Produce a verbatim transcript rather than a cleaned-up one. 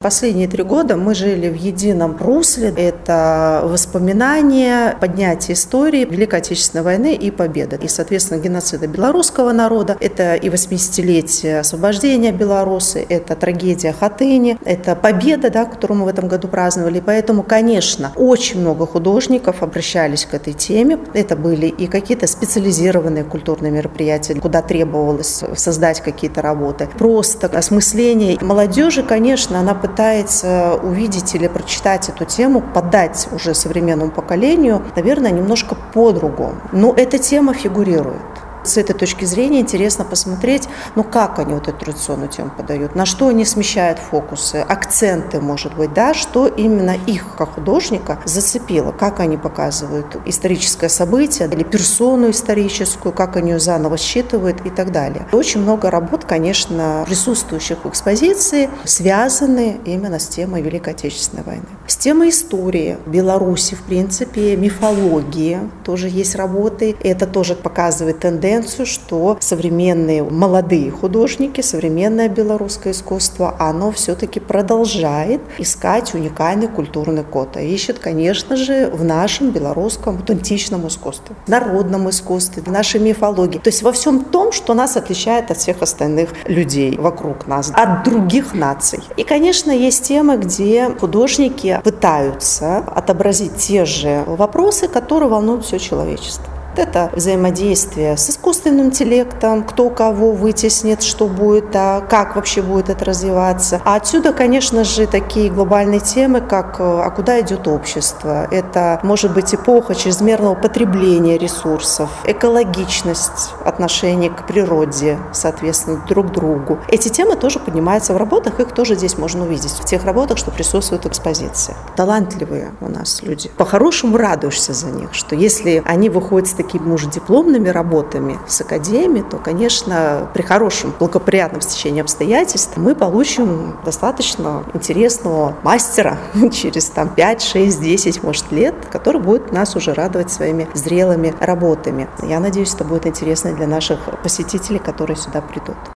Последние три года мы жили в едином русле. Это воспоминания, поднятие истории Великой Отечественной войны и победы. И, соответственно, геноцида белорусского народа. Это и восьмидесятилетие освобождения Беларуси, это трагедия Хатыни, это победа, да, которую мы в этом году праздновали. Поэтому, конечно, очень много художников обращались к этой теме. Это были и какие-то специализированные культурные мероприятия, куда требовалось создать какие-то работы. Просто осмысление молодежи, конечно, она пытается увидеть или прочитать эту тему, подать уже современному поколению, наверное, немножко по-другому. Но эта тема фигурирует. С этой точки зрения интересно посмотреть, ну как они вот эту традиционную тему подают, на что они смещают фокусы, акценты, может быть, да, что именно их, как художника, зацепило, как они показывают историческое событие или персону историческую, как они ее заново считывают и так далее. Очень много работ, конечно, присутствующих в экспозиции, связаны именно с темой Великой Отечественной войны. С темой истории Беларуси, в принципе, мифологии тоже есть работы. Это тоже показывает тенденцию, что современные молодые художники, современное белорусское искусство, оно все-таки продолжает искать уникальный культурный код. И ищет, конечно же, в нашем белорусском аутентичном искусстве, народном искусстве, в нашей мифологии. То есть во всем том, что нас отличает от всех остальных людей вокруг нас, от других наций. И, конечно, есть темы, где художники пытаются отобразить те же вопросы, которые волнуют все человечество. Это взаимодействие с искусственным интеллектом, кто кого вытеснит, что будет, а как вообще будет это развиваться. А отсюда, конечно же, такие глобальные темы, как а куда идет общество. Это может быть эпоха чрезмерного потребления ресурсов, экологичность отношения к природе, соответственно, друг к другу. Эти темы тоже поднимаются в работах, их тоже здесь можно увидеть, в тех работах, что присутствуют в экспозиции. Талантливые у нас люди. По-хорошему радуешься за них, что если они выходят с такими уже дипломными работами с академией, то, конечно, при хорошем, благоприятном стечении обстоятельств мы получим достаточно интересного мастера через там, пять, шесть, десять, может, лет, который будет нас уже радовать своими зрелыми работами. Я надеюсь, это будет интересно для наших посетителей, которые сюда придут.